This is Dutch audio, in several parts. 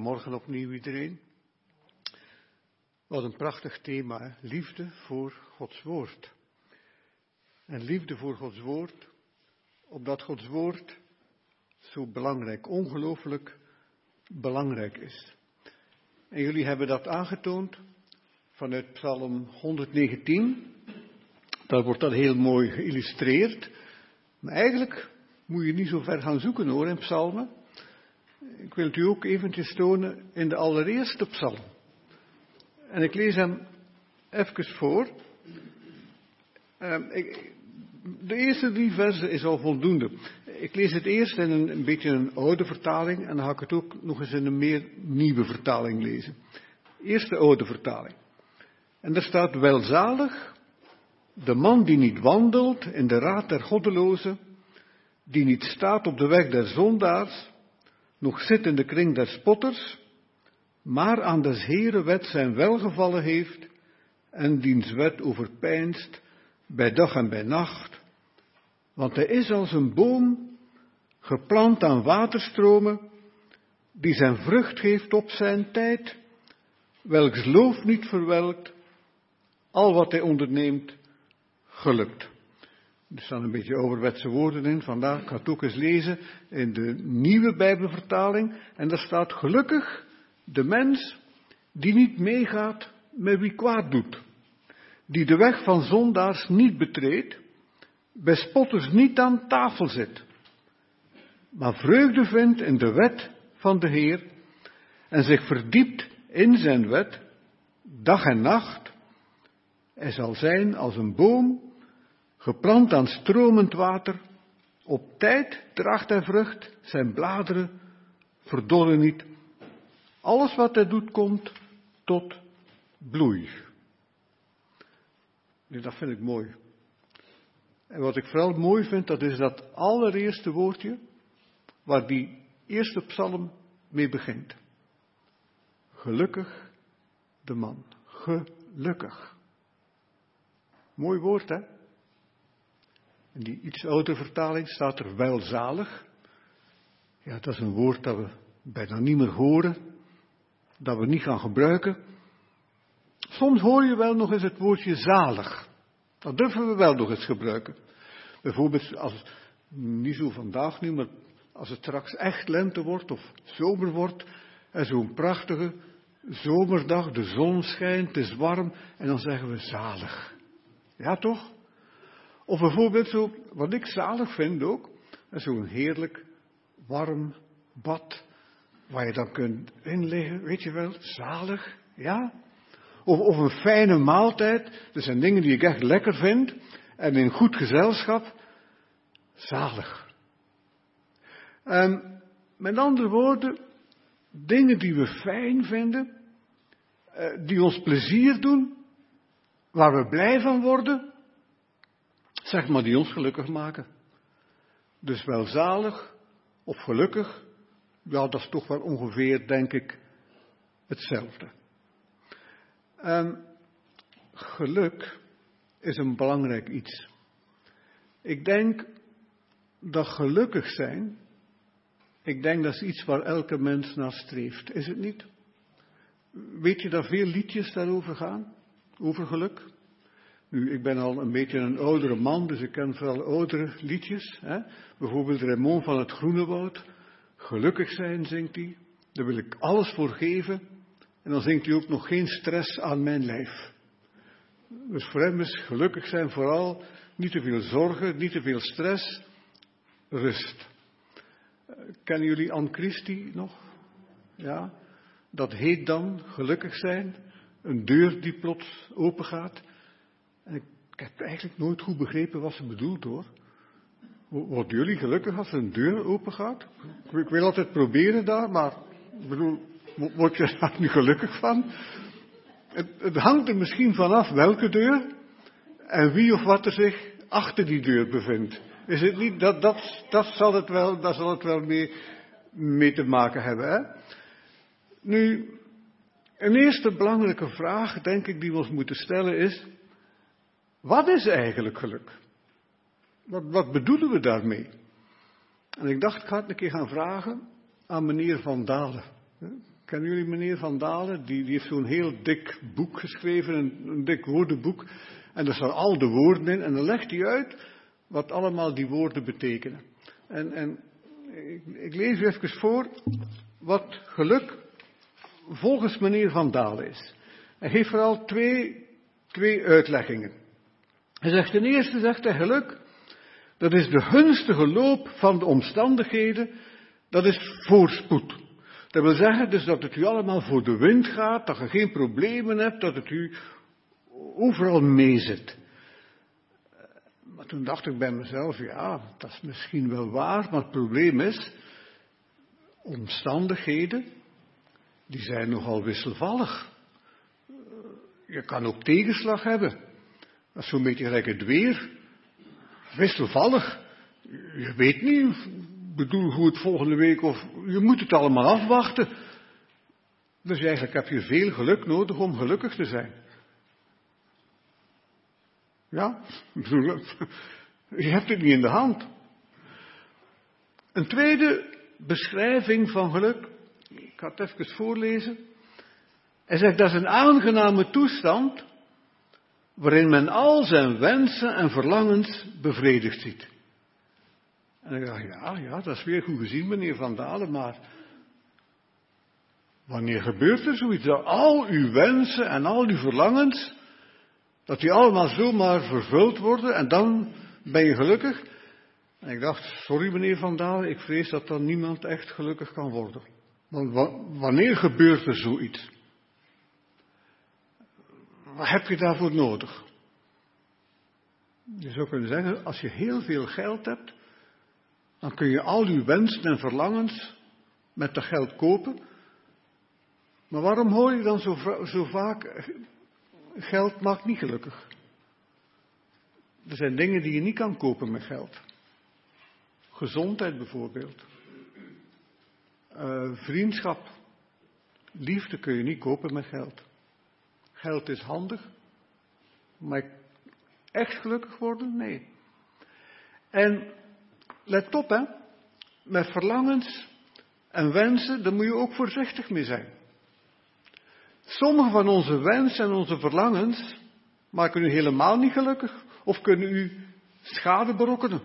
Goedemorgen opnieuw iedereen. Wat een prachtig thema, hè? Liefde voor Gods woord. En liefde voor Gods woord, omdat Gods woord zo belangrijk, ongelooflijk belangrijk is. En jullie hebben dat aangetoond vanuit Psalm 119. Daar wordt dat heel mooi geïllustreerd. Maar eigenlijk moet je niet zo ver gaan zoeken hoor in psalmen. Ik wil het u ook eventjes tonen in de allereerste psalm. En ik lees hem even voor. De eerste 3 versen is al voldoende. Ik lees het eerst in een beetje een oude vertaling en dan ga ik het ook nog eens in een meer nieuwe vertaling lezen. Eerst de oude vertaling. En daar staat: welzalig de man die niet wandelt in de raad der goddelozen, die niet staat op de weg der zondaars, nog zit in de kring der spotters, maar aan des Heeren wet zijn welgevallen heeft en diens wet overpeinst bij dag en bij nacht. Want hij is als een boom geplant aan waterstromen, die zijn vrucht geeft op zijn tijd, welks loof niet verwelkt, al wat hij onderneemt gelukt. Er staan een beetje ouderwetse woorden in, vandaar, ik ga het ook eens lezen in de nieuwe Bijbelvertaling. En daar staat: gelukkig de mens die niet meegaat met wie kwaad doet, die de weg van zondaars niet betreedt, bij spotters niet aan tafel zit, maar vreugde vindt in de wet van de Heer en zich verdiept in zijn wet, dag en nacht. Hij zal zijn als een boom, geplant aan stromend water, op tijd draagt hij vrucht, zijn bladeren verdorren niet. Alles wat hij doet komt tot bloei. Dus dat vind ik mooi. En wat ik vooral mooi vind, dat is dat allereerste woordje, waar die eerste psalm mee begint. Gelukkig de man. Gelukkig. Mooi woord, hè? In die iets oudere vertaling staat er welzalig. Ja, dat is een woord dat we bijna niet meer horen, dat we niet gaan gebruiken. Soms hoor je wel nog eens het woordje zalig. Dat durven we wel nog eens gebruiken. Bijvoorbeeld, niet zo vandaag nu, maar als het straks echt lente wordt of zomer wordt, en zo'n prachtige zomerdag, de zon schijnt, het is warm, en dan zeggen we zalig. Ja, toch? Of bijvoorbeeld zo, wat ik zalig vind ook, zo'n heerlijk warm bad, waar je dan kunt inliggen, weet je wel, zalig, ja? Of een fijne maaltijd, dat zijn dingen die ik echt lekker vind, en in goed gezelschap, zalig. Met andere woorden, dingen die we fijn vinden, die ons plezier doen, waar we blij van worden, zeg maar, die ons gelukkig maken. Dus welzalig of gelukkig, ja, dat is toch wel ongeveer, denk ik, hetzelfde. Geluk is een belangrijk iets. Ik denk dat gelukkig zijn, dat is iets waar elke mens naar streeft. Is het niet? Weet je dat veel liedjes daarover gaan? Over geluk? Nu, ik ben al een beetje een oudere man, dus ik ken vooral oudere liedjes. Hè? Bijvoorbeeld Raymond van het Groenewoud. Gelukkig zijn, zingt hij. Daar wil ik alles voor geven. En dan zingt hij ook nog geen stress aan mijn lijf. Dus voor hem is gelukkig zijn vooral niet te veel zorgen, niet te veel stress, rust. Kennen jullie Anne Christie nog? Ja? Dat heet dan gelukkig zijn. Een deur die plots open gaat. En ik heb eigenlijk nooit goed begrepen wat ze bedoelt hoor. Worden jullie gelukkig als een deur open gaat? Ik wil altijd proberen daar, maar ik bedoel, word je daar nu gelukkig van? Het hangt er misschien vanaf welke deur en wie of wat er zich achter die deur bevindt. Is het niet? Dat zal het wel mee te maken hebben. Hè? Nu, een eerste belangrijke vraag, denk ik, die we ons moeten stellen is: wat is eigenlijk geluk? Wat bedoelen we daarmee? En ik dacht, ik ga het een keer gaan vragen aan meneer Van Dalen. Ik Kennen jullie meneer Van Dalen? Die heeft zo'n heel dik boek geschreven, een dik woordenboek. En daar staan al de woorden in. En dan legt hij uit wat allemaal die woorden betekenen. En ik lees u even voor wat geluk volgens meneer Van Dalen is. Hij geeft vooral twee uitleggingen. Hij zegt ten eerste, zegt hij, geluk, dat is de gunstige loop van de omstandigheden, dat is voorspoed. Dat wil zeggen dus dat het u allemaal voor de wind gaat, dat je geen problemen hebt, dat het u overal meezit. Maar toen dacht ik bij mezelf, ja, dat is misschien wel waar, maar het probleem is, omstandigheden, die zijn nogal wisselvallig. Je kan ook tegenslag hebben. Dat is zo'n beetje gelijk het weer. Wisselvallig. Je weet niet, bedoel hoe het volgende week of je moet het allemaal afwachten. Dus eigenlijk heb je veel geluk nodig om gelukkig te zijn. Ja, je hebt het niet in de hand. Een tweede beschrijving van geluk, ik ga het even voorlezen. Hij zegt, dat is een aangename toestand waarin men al zijn wensen en verlangens bevredigd ziet. En ik dacht, ja, dat is weer goed gezien, meneer Van Dalen, maar wanneer gebeurt er zoiets? Dat al uw wensen en al uw verlangens, dat die allemaal zomaar vervuld worden en dan ben je gelukkig? En ik dacht, sorry meneer Van Dalen, ik vrees dat dan niemand echt gelukkig kan worden. Want wanneer gebeurt er zoiets? Wat heb je daarvoor nodig? Je zou kunnen zeggen, als je heel veel geld hebt, dan kun je al je wensen en verlangens met dat geld kopen. Maar waarom hoor je dan zo vaak, geld maakt niet gelukkig? Er zijn dingen die je niet kan kopen met geld. Gezondheid bijvoorbeeld. Vriendschap. Liefde kun je niet kopen met geld. Geld is handig, maar echt gelukkig worden? Nee. En let op, hè. Met verlangens en wensen, daar moet je ook voorzichtig mee zijn. Sommige van onze wensen en onze verlangens maken u helemaal niet gelukkig of kunnen u schade berokkenen.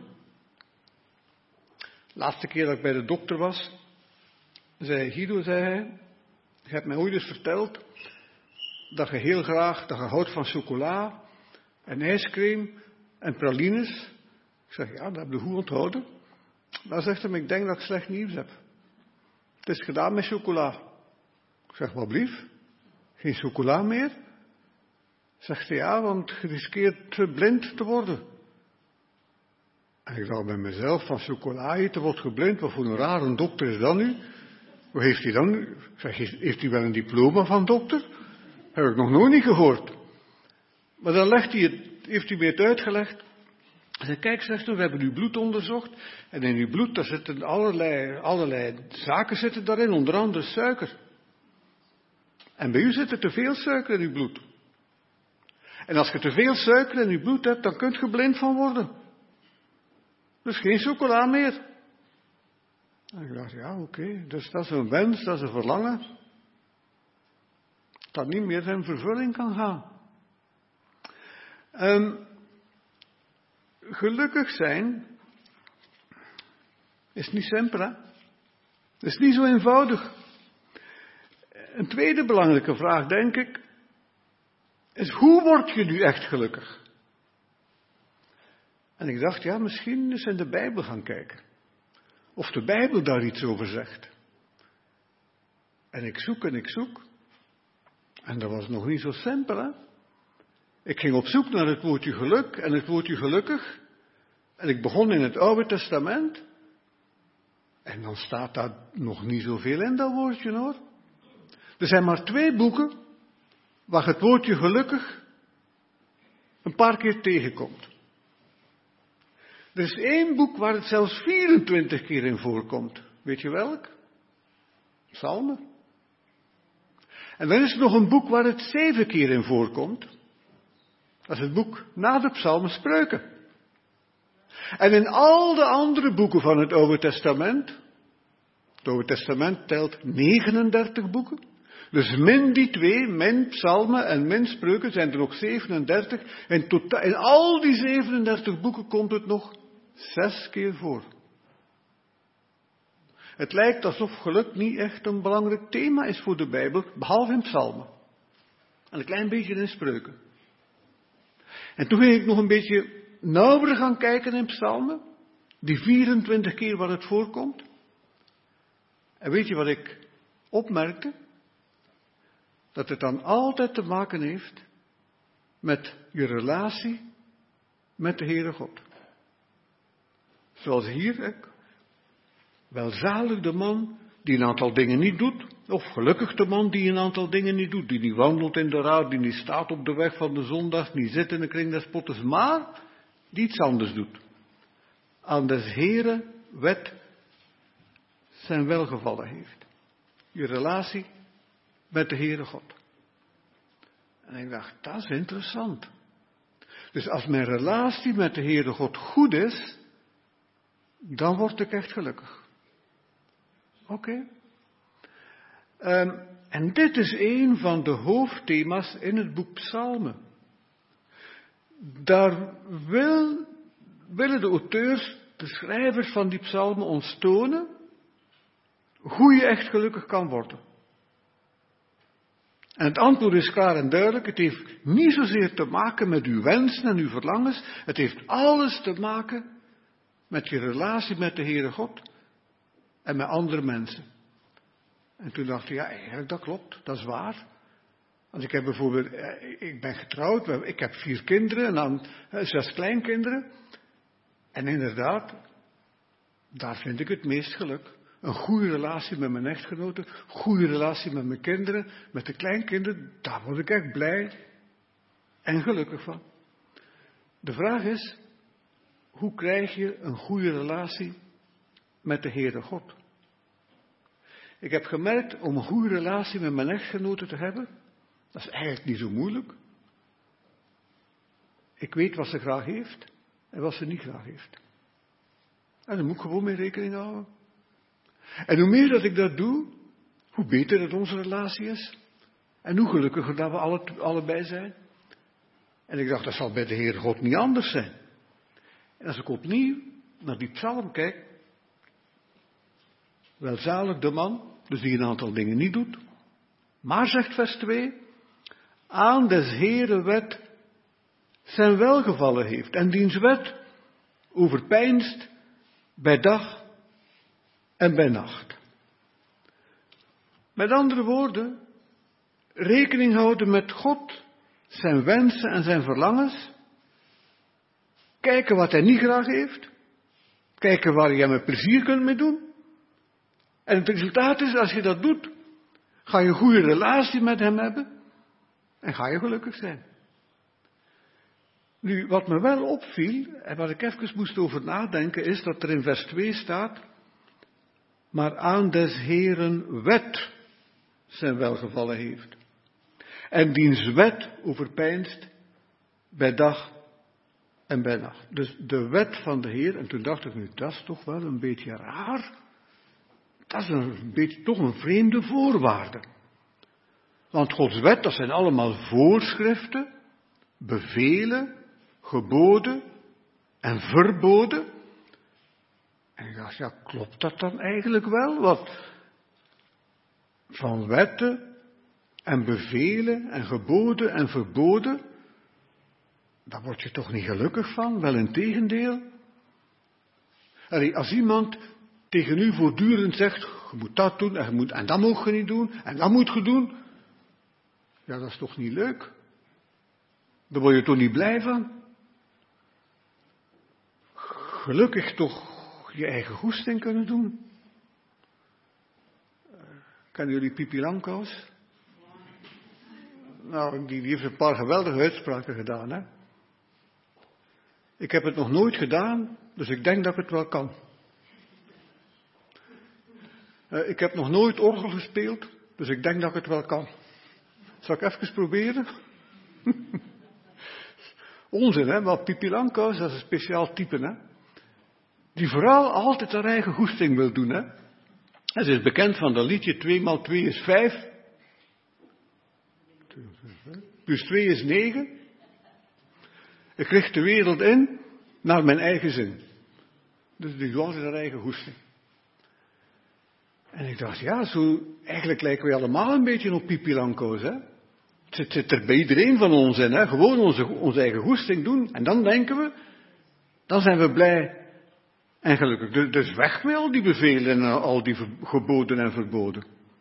Laatste keer dat ik bij de dokter was, zei Guido, zei hij, je hebt mij ooit eens verteld dat je heel graag, dat je houdt van chocola en ijscream en pralines. Ik zeg, ja, dat heb je goed onthouden. Dan zegt hij, ik denk dat ik slecht nieuws heb. Het is gedaan met chocola. Ik zeg, wat blief? Geen chocola meer? Zegt hij, ja, want je riskeert blind te worden. En ik dacht bij mezelf, van chocola eten wordt geblind, wat voor een rare dokter is dat nu? Hoe heeft hij dan? Ik zeg, heeft hij wel een diploma van dokter? Heb ik nog nooit niet gehoord. Maar dan heeft hij me het uitgelegd. Hij zei, kijk, zegt hij, we hebben uw bloed onderzocht. En in uw bloed, daar zitten allerlei zaken zitten daarin, onder andere suiker. En bij u zit er te veel suiker in uw bloed. En als je te veel suiker in uw bloed hebt, dan kunt je blind van worden. Dus geen chocola meer. En ik dacht, ja, oké, dus dat is een wens, dat is een verlangen. Dat niet meer in vervulling kan gaan. Gelukkig zijn is niet simpel, hè? Is niet zo eenvoudig. Een tweede belangrijke vraag, denk ik, is hoe word je nu echt gelukkig? En ik dacht, ja, misschien eens in de Bijbel gaan kijken. Of de Bijbel daar iets over zegt. En ik zoek. En dat was nog niet zo simpel, hè? Ik ging op zoek naar het woordje geluk en het woordje gelukkig. En ik begon in het Oude Testament. En dan staat daar nog niet zoveel in, dat woordje, hoor. Er zijn maar 2 boeken waar het woordje gelukkig een paar keer tegenkomt. Er is 1 boek waar het zelfs 24 keer in voorkomt. Weet je welk? Psalmen. En dan is er nog een boek waar het 7 keer in voorkomt. Dat is het boek na de Psalmen, Spreuken. En in al de andere boeken van het Oude Testament Het Oude Testament telt 39 boeken. Dus min die 2, min psalmen en min spreuken, zijn er nog 37. En in al die 37 boeken komt het nog 6 keer voor. Het lijkt alsof geluk niet echt een belangrijk thema is voor de Bijbel, behalve in psalmen. En een klein beetje in spreuken. En toen ging ik nog een beetje nauwer gaan kijken in psalmen. Die 24 keer waar het voorkomt. En weet je wat ik opmerkte? Dat het dan altijd te maken heeft met je relatie met de Heere God. Zoals hier, welzalig de man die een aantal dingen niet doet, of gelukkig de man die een aantal dingen niet doet, die niet wandelt in de raad, die niet staat op de weg van de zondag, niet zit in de kring des spotters, maar die iets anders doet. Aan des Heere wet zijn welgevallen heeft. Je relatie met de Heere God. En ik dacht, dat is interessant. Dus als mijn relatie met de Heere God goed is, dan word ik echt gelukkig. Oké. En dit is een van de hoofdthema's in het boek Psalmen. Daar willen de auteurs, de schrijvers van die psalmen ons tonen hoe je echt gelukkig kan worden. En het antwoord is klaar en duidelijk. Het heeft niet zozeer te maken met uw wensen en uw verlangens. Het heeft alles te maken met je relatie met de Heere God en met andere mensen. En toen dacht ik, ja, eigenlijk dat klopt, dat is waar. Want ik heb bijvoorbeeld, ik ben getrouwd, ik heb 4 kinderen en dan 6 kleinkinderen. En inderdaad, daar vind ik het meest geluk. Een goede relatie met mijn echtgenote, goede relatie met mijn kinderen, met de kleinkinderen, daar word ik echt blij en gelukkig van. De vraag is, hoe krijg je een goede relatie met de Heere God? Ik heb gemerkt, om een goede relatie met mijn echtgenote te hebben, dat is eigenlijk niet zo moeilijk. Ik weet wat ze graag heeft en wat ze niet graag heeft. En daar moet ik gewoon mee rekening houden. En hoe meer dat ik dat doe, hoe beter dat onze relatie is. En hoe gelukkiger dat we allebei zijn. En ik dacht, dat zal bij de Heere God niet anders zijn. En als ik opnieuw naar die psalm kijk, welzalig de man, dus die een aantal dingen niet doet, maar zegt vers 2, aan des Heere wet zijn welgevallen heeft en diens wet overpeinst bij dag en bij nacht. Met andere woorden, rekening houden met God, zijn wensen en zijn verlangens, kijken wat hij niet graag heeft, kijken waar je met plezier kunt mee doen. En het resultaat is, als je dat doet, ga je een goede relatie met hem hebben en ga je gelukkig zijn. Nu, wat me wel opviel, en waar ik even moest over nadenken, is dat er in vers 2 staat, maar aan des Heeren wet zijn welgevallen heeft. En diens wet overpeinst bij dag en bij nacht. Dus de wet van de Heer, en toen dacht ik nu, dat is toch wel een beetje raar. Dat is een beetje toch een vreemde voorwaarde. Want Gods wet, dat zijn allemaal voorschriften, bevelen, geboden en verboden. En ik dacht, ja, klopt dat dan eigenlijk wel? Want van wetten en bevelen en geboden en verboden, daar word je toch niet gelukkig van? Wel integendeel. Als iemand tegen u voortdurend zegt, je moet dat doen en dat mag je niet doen en dat moet je doen. Ja, dat is toch niet leuk? Daar word je toch niet blij van? Gelukkig toch je eigen goesting kunnen doen. Kennen jullie Pipi Langkous? Nou, die heeft een paar geweldige uitspraken gedaan, hè. Ik heb het nog nooit gedaan, dus ik denk dat ik het wel kan. Ik heb nog nooit orgel gespeeld, dus ik denk dat ik het wel kan. Zal ik even proberen? Onzin, hè? Want Pipi Langkous, dat is een speciaal type, hè? Die vooral altijd haar eigen goesting wil doen, hè? Het is bekend van dat liedje, 2 maal 2 is 5. Plus 2 is 9. Ik richt de wereld in naar mijn eigen zin. Dus de Johan is haar eigen goesting. En ik dacht, ja, eigenlijk lijken we allemaal een beetje op Pipi Langkous, hè. Het zit er bij iedereen van ons in, hè. Gewoon onze eigen goesting doen. En dan denken we, dan zijn we blij en gelukkig. Dus weg met al die bevelen en al die geboden en verboden.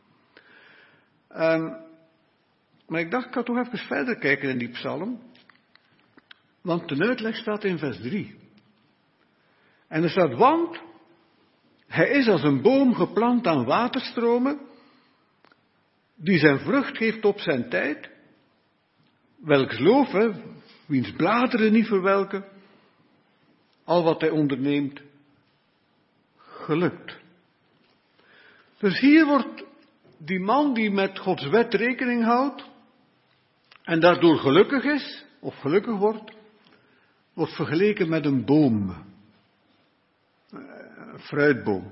Maar ik dacht, ik ga toch even verder kijken in die psalm. Want de uitleg staat in vers 3. En er staat, want hij is als een boom geplant aan waterstromen, die zijn vrucht geeft op zijn tijd, welks loof, wiens bladeren niet verwelken, al wat hij onderneemt, gelukt. Dus hier wordt die man die met Gods wet rekening houdt, en daardoor gelukkig is, of gelukkig wordt vergeleken met een boom. Een fruitboom.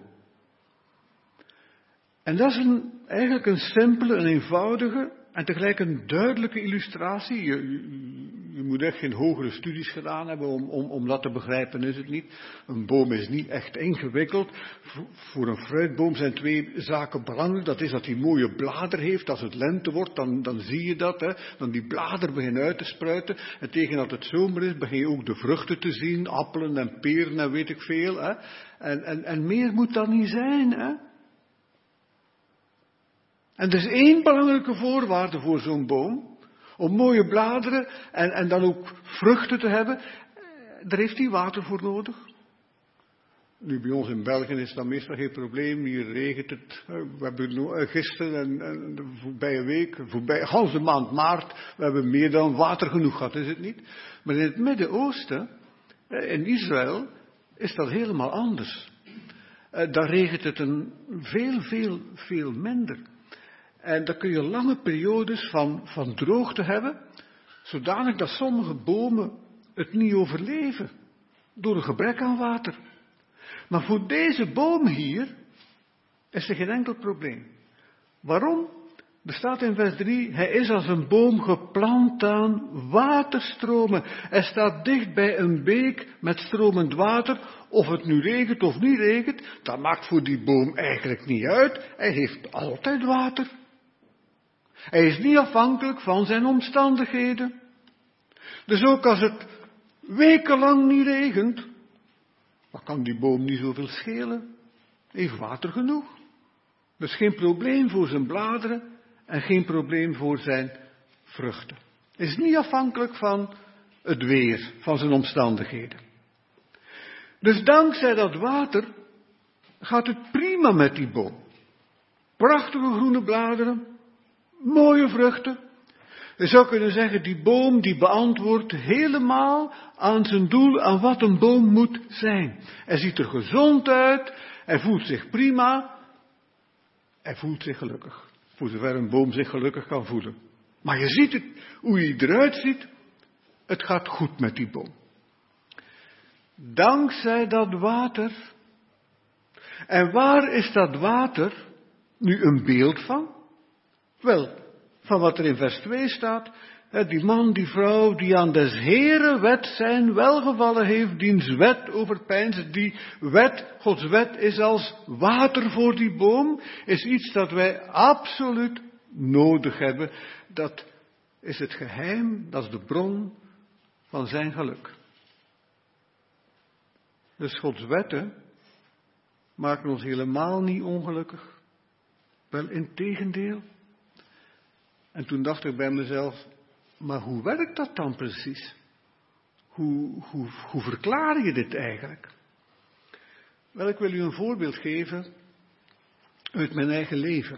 En dat is eigenlijk een simpele, een eenvoudige en tegelijk een duidelijke illustratie. Je moet echt geen hogere studies gedaan hebben om dat te begrijpen, is het niet. Een boom is niet echt ingewikkeld. Voor een fruitboom zijn 2 zaken belangrijk. Dat is dat hij mooie bladeren heeft. Als het lente wordt, dan zie je dat. Hè. Dan die bladeren beginnen uit te spruiten. En tegen dat het zomer is, begin je ook de vruchten te zien. Appelen en peren en weet ik veel. Hè. En meer moet dat niet zijn. Hè. En er is 1 belangrijke voorwaarde voor zo'n boom. Om mooie bladeren en dan ook vruchten te hebben. Daar heeft hij water voor nodig. Nu bij ons in België is dat meestal geen probleem. Hier regent het. We hebben gisteren en de voorbije week, half de maand maart, we hebben meer dan water genoeg gehad, is het niet? Maar in het Midden-Oosten, in Israël, is dat helemaal anders. Daar regent het veel minder. En dan kun je lange periodes van droogte hebben, zodanig dat sommige bomen het niet overleven, door een gebrek aan water. Maar voor deze boom hier is er geen enkel probleem. Waarom? Er staat in vers 3, hij is als een boom geplant aan waterstromen. Hij staat dicht bij een beek met stromend water. Of het nu regent of niet regent, dat maakt voor die boom eigenlijk niet uit. Hij heeft altijd water. Hij is niet afhankelijk van zijn omstandigheden. Dus ook als het wekenlang niet regent, dan kan die boom niet zoveel schelen. Hij heeft water genoeg. Dus geen probleem voor zijn bladeren en geen probleem voor zijn vruchten. Hij is niet afhankelijk van het weer, van zijn omstandigheden. Dus dankzij dat water gaat het prima met die boom. Prachtige groene bladeren, mooie vruchten. Je zou kunnen zeggen, die boom die beantwoordt helemaal aan zijn doel, aan wat een boom moet zijn. Hij ziet er gezond uit, hij voelt zich prima, hij voelt zich gelukkig. Voor zover een boom zich gelukkig kan voelen. Maar je ziet het, hoe hij eruit ziet, het gaat goed met die boom. Dankzij dat water. En waar is dat water nu een beeld van? Wel, van wat er in vers 2 staat. Die man, die vrouw, die aan des Heere wet zijn welgevallen heeft, diens wet overpeinzen. Die wet, Gods wet, is als water voor die boom. Is iets dat wij absoluut nodig hebben. Dat is het geheim, dat is de bron van zijn geluk. Dus Gods wetten maken ons helemaal niet ongelukkig. Wel integendeel. En toen dacht ik bij mezelf, maar hoe werkt dat dan precies? Hoe verklaar je dit eigenlijk? Wel, ik wil u een voorbeeld geven uit mijn eigen leven.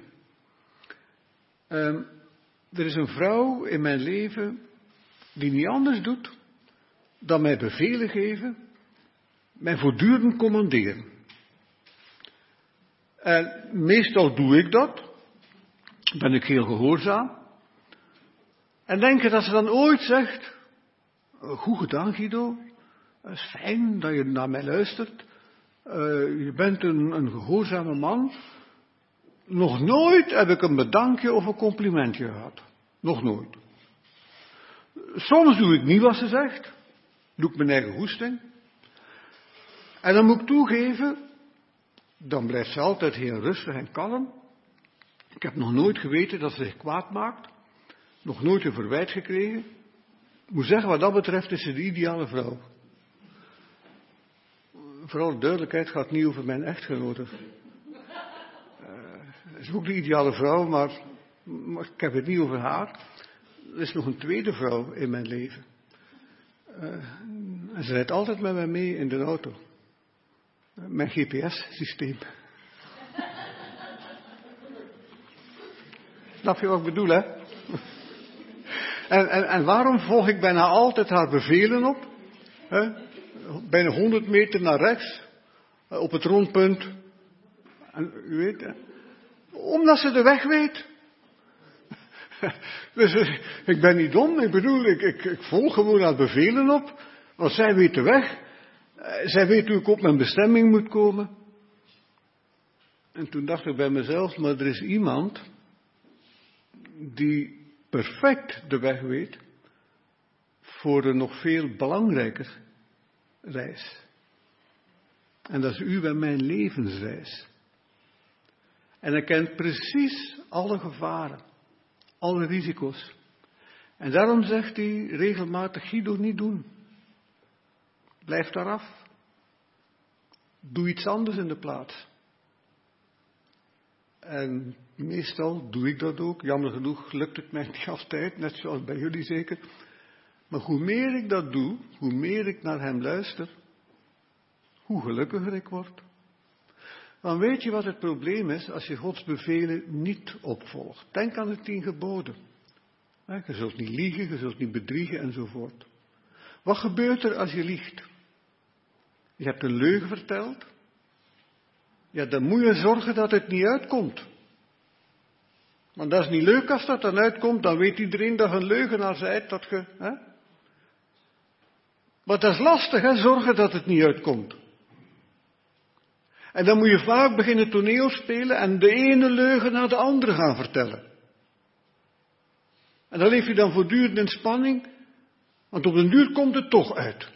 Er is een vrouw in mijn leven die niet anders doet dan mij bevelen geven, mij voortdurend commanderen. En meestal doe ik dat, ben ik heel gehoorzaam. En denk je dat ze dan ooit zegt, goed gedaan Guido, het is fijn dat je naar mij luistert, je bent een gehoorzame man, Nog nooit heb ik een bedankje of een complimentje gehad. Nog nooit. Soms doe ik niet wat ze zegt. Doe ik mijn eigen goesting. En dan moet ik toegeven, dan blijft ze altijd heel rustig en kalm. Ik heb nog nooit geweten dat ze zich kwaad maakt. Nog nooit een verwijt gekregen. Ik moet zeggen, wat dat betreft is ze de ideale vrouw. Vooral de duidelijkheid gaat niet over mijn echtgenote. Ze is ook de ideale vrouw, maar ik heb het niet over haar. Er is nog een tweede vrouw in mijn leven. En ze rijdt altijd met mij mee in de auto. Mijn GPS-systeem. Snap je wat ik bedoel, hè? En waarom volg ik bijna altijd haar bevelen op? Bijna 100 meter naar rechts, op het rondpunt. En, u weet, hè? Omdat ze de weg weet. Dus ik ben niet dom, ik bedoel, ik volg gewoon haar bevelen op. Want zij weet de weg. Zij weet hoe ik op mijn bestemming moet komen. En toen dacht ik bij mezelf, maar er is iemand die perfect de weg weet voor een nog veel belangrijker reis. En dat is u en mijn levensreis. En hij kent precies alle gevaren, alle risico's. En daarom zegt hij regelmatig, Guido, niet doen. Blijf daar af. Doe iets anders in de plaats. En meestal doe ik dat ook. Jammer genoeg lukt het mij niet altijd, net zoals bij jullie zeker. Maar hoe meer ik dat doe, hoe meer ik naar hem luister, hoe gelukkiger ik word. Want weet je wat het probleem is als je Gods bevelen niet opvolgt? Denk aan de 10 geboden. Je zult niet liegen, je zult niet bedriegen enzovoort. Wat gebeurt er als je liegt? Je hebt een leugen verteld. Ja, dan moet je zorgen dat het niet uitkomt. Want dat is niet leuk als dat dan uitkomt, dan weet iedereen dat je een leugenaar bent, dat je... Hè? Maar dat is lastig, hè, zorgen dat het niet uitkomt. En dan moet je vaak beginnen toneel spelen en de ene leugen naar de andere gaan vertellen. En dan leef je dan voortdurend in spanning, want op den duur komt het toch uit.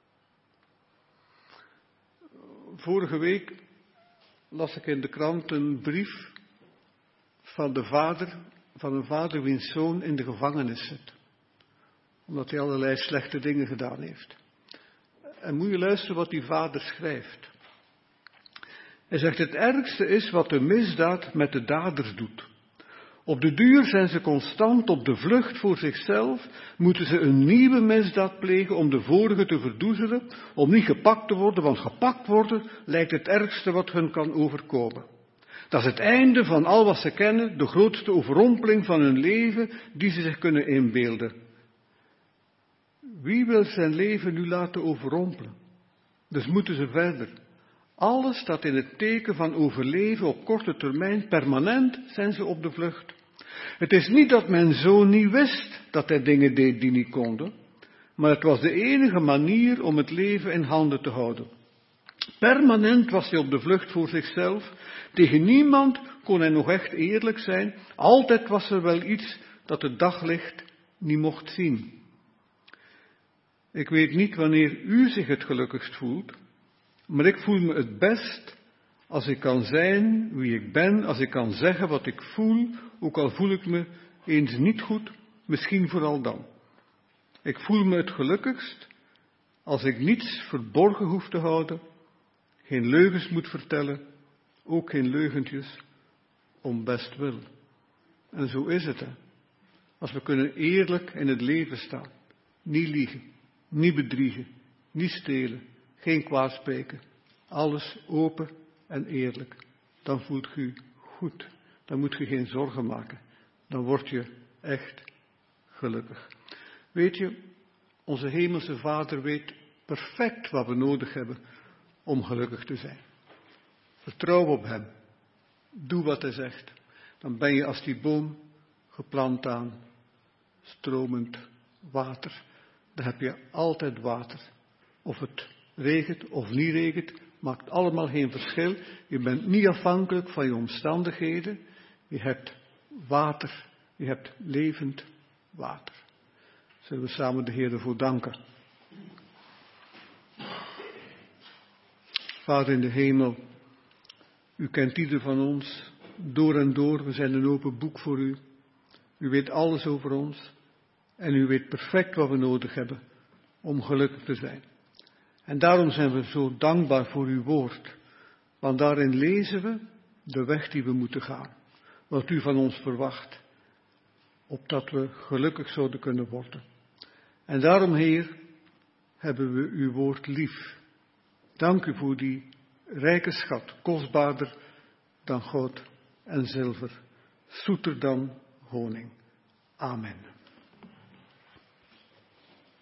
Vorige week las ik in de krant een brief van een vader wiens zoon in de gevangenis zit. Omdat hij allerlei slechte dingen gedaan heeft. En moet je luisteren wat die vader schrijft. Hij zegt, het ergste is wat de misdaad met de daders doet. Op de duur zijn ze constant op de vlucht voor zichzelf, moeten ze een nieuwe misdaad plegen om de vorige te verdoezelen, om niet gepakt te worden, want gepakt worden lijkt het ergste wat hun kan overkomen. Dat is het einde van al wat ze kennen, de grootste overrompeling van hun leven die ze zich kunnen inbeelden. Wie wil zijn leven nu laten overrompelen? Dus moeten ze verder. Alles staat in het teken van overleven op korte termijn, permanent zijn ze op de vlucht. Het is niet dat mijn zoon niet wist dat hij dingen deed die niet konden, maar het was de enige manier om het leven in handen te houden. Permanent was hij op de vlucht voor zichzelf, tegen niemand kon hij nog echt eerlijk zijn, altijd was er wel iets dat het daglicht niet mocht zien. Ik weet niet wanneer u zich het gelukkigst voelt, maar ik voel me het best als ik kan zijn wie ik ben, als ik kan zeggen wat ik voel, ook al voel ik me eens niet goed, misschien vooral dan. Ik voel me het gelukkigst als ik niets verborgen hoef te houden, geen leugens moet vertellen, ook geen leugentjes, om bestwil. En zo is het, hè. Als we kunnen eerlijk in het leven staan, niet liegen, niet bedriegen, niet stelen, geen kwaad spreken, alles open en eerlijk, dan voelt je goed. Dan moet je geen zorgen maken. Dan word je echt gelukkig. Weet je, onze hemelse Vader weet perfect wat we nodig hebben om gelukkig te zijn. Vertrouw op hem. Doe wat hij zegt. Dan ben je als die boom geplant aan stromend water. Dan heb je altijd water. Of het regent of niet regent, Maakt allemaal geen verschil. Je bent niet afhankelijk van je omstandigheden. Je hebt water. Je hebt levend water. Zullen we samen de Heer ervoor danken. Vader in de hemel, u kent ieder van ons door en door. We zijn een open boek voor u. U weet alles over ons. En u weet perfect wat we nodig hebben om gelukkig te zijn. En daarom zijn we zo dankbaar voor uw woord. Want daarin lezen we de weg die we moeten gaan. Wat u van ons verwacht. Opdat we gelukkig zouden kunnen worden. En daarom, Heer, hebben we uw woord lief. Dank u voor die rijke schat, kostbaarder dan goud en zilver, zoeter dan honing. Amen.